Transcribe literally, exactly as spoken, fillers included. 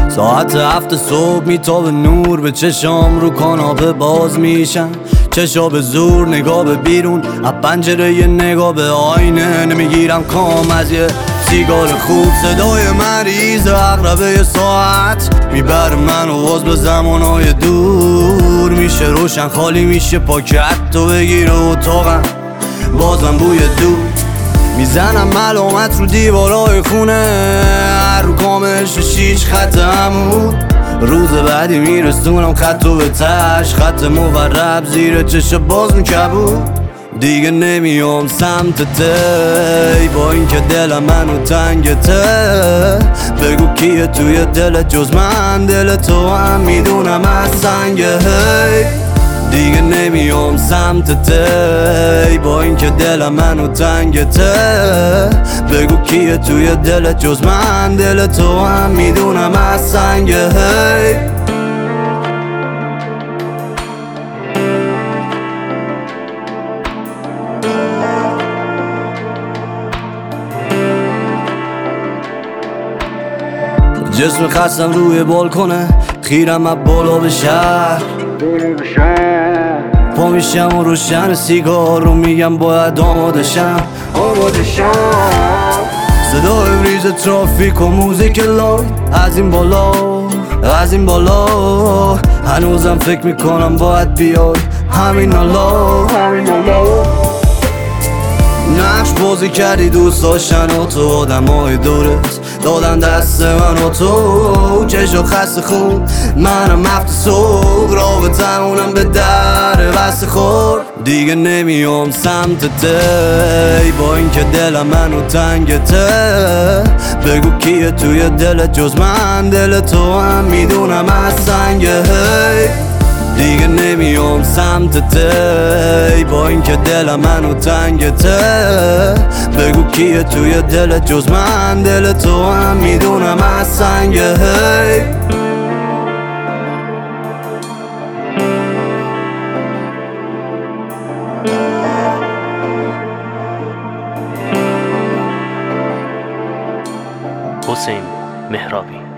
ساعت هفت صبح میتابه نور به چشام، رو کاناپه باز میشن چشا به زور، نگاه به بیرون از پنجره، یه نگاه به آینه. نمیگیرم کام از یه سیگار خوب، صدای مریض عقربه یه ساعت میبر من و باز به زمانهای دور. میشه روشن خالی میشه پاکت تو بگیره اتاقم، بازم بوی دور. میزنم ملامت رو دیوارای خونه، رو کامش شیش خط عمود. روز بعدی میرسونم خطو به تش، خط مورب زیر چشم باز میکبود. دیگه نمیام سمت تی، با اینکه دلم منو تنگته. بگو کیه توی دلت جز من، دل تو هم میدونم از سنگه. هی دیگه نمیام سمت تی، با اینکه دلم منو تنگته. بگو کیه توی دلت جز من، دل تو هم میدونم از سنگه. هی جسم خستم روی بالکنه، خیرم از بالا به شهر. پا میشم و روشن سیگار رو میگم باید آماده شم، آماده شم. صدای ریز ترافیک و موزیک لای از این بالا، از این بالا. هنوزم فکر میکنم باید بیای همین حالا، همین حالا. نقش بازی کردی دوست داشتن و تو، آدم های دورت دادن دست من و تو. چشا خسته خون منم هفت صبح، رابطه اونم به در بسته خور. دیگه نمیام سمت تی، با اینکه دلم منو تنگته. بگو کیه توی دلت جز من، دل تو هم میدونم از سنگه. دیگه نمیام سمت تی، با اینکه دلم منو تنگته. بگو کیه توی دلت جز من، دل تو هم میدونم از سنگه. حسین مهرابی.